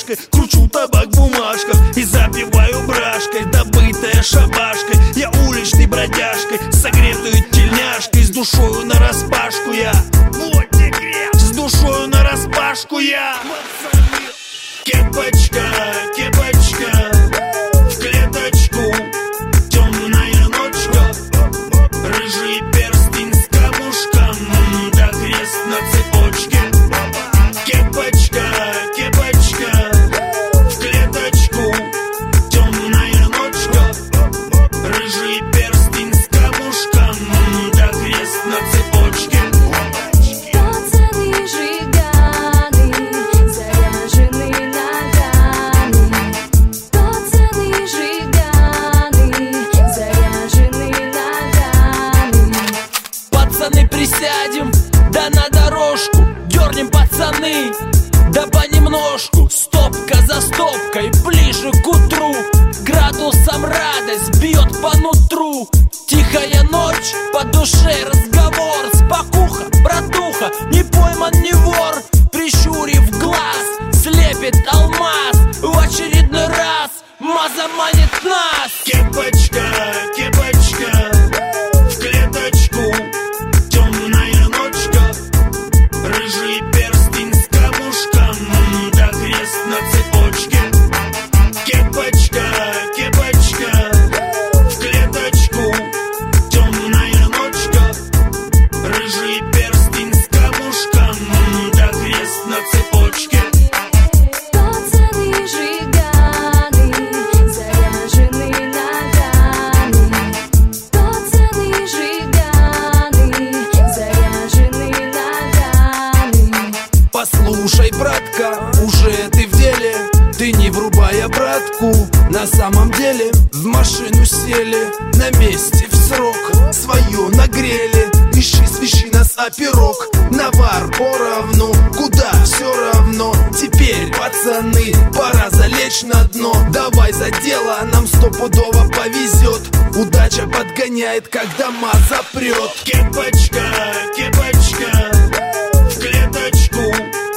фляжкой, кручу табак в бумажках и запиваю брашкой, добытая шабашкой. Я уличный бродяжкой, согретую тельняшкой, с душою нараспашку я. Вот тебе грех, с душою нараспашку я. Кепочка, кепочка, в клеточку, темная ночка, рыжий перстень с камушком, да крест на цепочке. Кепочка, кепочка, в клеточку, темная ночка, рыжий перстень с камушком, да крест на цепочке. Пацаны жиганы, заряжены ногами. Пацаны жиганы, заряжены ногами. Пацаны, присядем, да на дорожку, дернем, пацаны, да понемножку. Стопка за стопкой, ближе к утру, градусом радость бьет по нутру. Тихая ночь, по душе разговор, спокуха, братуха, не пойман, не вор. Прищурив глаз, слепит алмаз, в очередной раз маза манит нас. Кепочка, кепочка, в клеточку, темная ночка, рыжий перстень с камушком, да крест на цепочке. Кепочка, кепочка, в клеточку, темная ночка, рыжий перстень с камушком, да крест на цепочке. Пацаны жиганы, заряжены ногами. Пацаны жиганы, заряжены ногами. Послушай, братка, уже ты в деле. Ты не врубай обратку. На самом деле в машину сели, на месте в срок свое нагрели. Ищи, свищи нас, а пирог навар поровну. Куда все равно. Теперь, пацаны, пора залечь на дно. Давай за дело, нам стопудово повезет. Удача подгоняет, когда маза прет. Кепочка, кепочка, в клеточку,